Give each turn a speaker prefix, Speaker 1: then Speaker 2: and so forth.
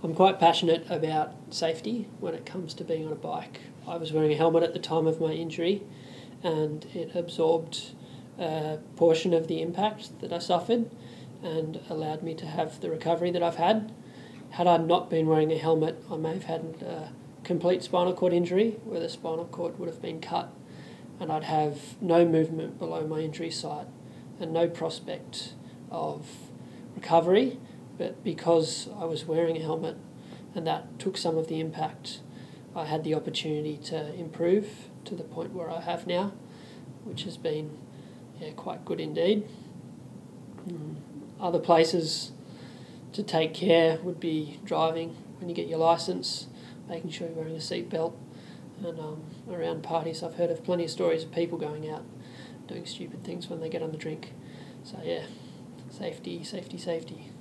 Speaker 1: I'm quite passionate about safety when it comes to being on a bike. I was wearing a helmet at the time of my injury, and it absorbed a portion of the impact that I suffered and allowed me to have the recovery that I've had. Had I not been wearing a helmet, I may have had a complete spinal cord injury where the spinal cord would have been cut, and I'd have no movement below my injury site and no prospect of recovery. But because I was wearing a helmet and that took some of the impact, I had the opportunity to improve to the point where I have now, which has been quite good indeed. Other places to take care would be driving when you get your licence, making sure you're wearing a seatbelt, and around parties I've heard of plenty of stories of people going out doing stupid things when they get on the drink. So yeah, safety, safety, safety.